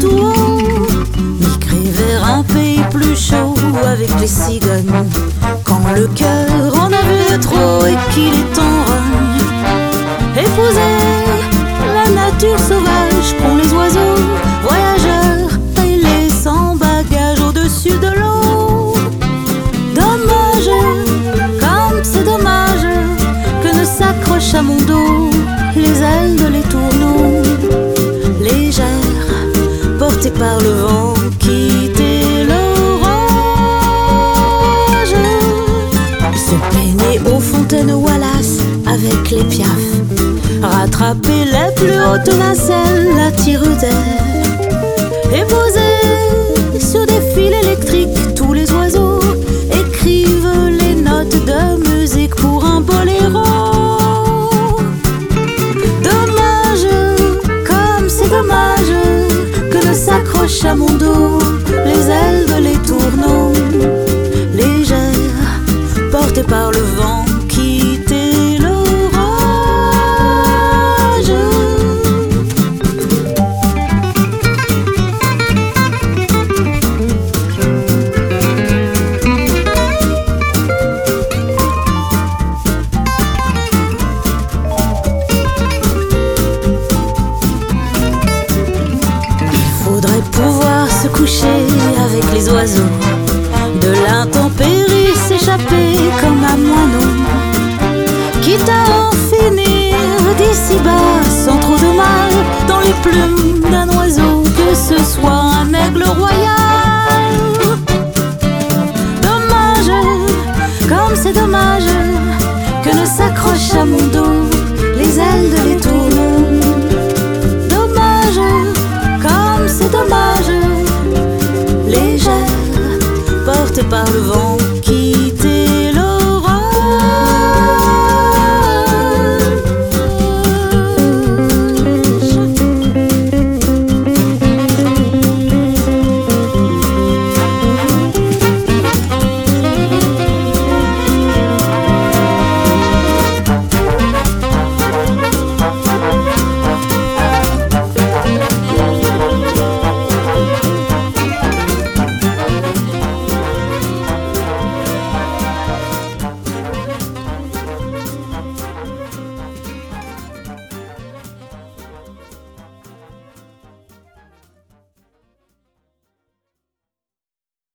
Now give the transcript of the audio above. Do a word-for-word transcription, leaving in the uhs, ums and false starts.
tout haut, migrer vers un pays plus chaud avec les cigognes. Quand le cœur en a vu de trop et qu'il est en rogne, épouser la nature sauvage qu'ont les oiseaux voyageurs et les sans bagages au-dessus de l'eau. Dommage, comme c'est dommage que ne s'accrochent à mon dos les ailes de les tourneaux. Légère, portée par le vent, quitter l'orage, se baigner aux fontaines Wallace avec les piafs, rattraper les plus hautes nacelles à tire d'air, et poser sur des fils électriques tous les oiseaux écrivent les notes de musique pour un boléro. Dommage, comme c'est dommage que ne s'accrochent à mon dos les ailes de les tourneaux. Légère, portée par le vent, quitter l'orage. Faudrait pouvoir se coucher avec les oiseaux, de l'intempérie s'échapper comme un moineau, quitte à en finir d'ici-bas sans trop de mal dans les plumes d'un oiseau, que ce soit un aigle royal. Dommage, comme c'est dommage que ne s'accrochent à mon dos les ailes de les tourneaux. Dommage, comme c'est dommage, légère, portée par le vent.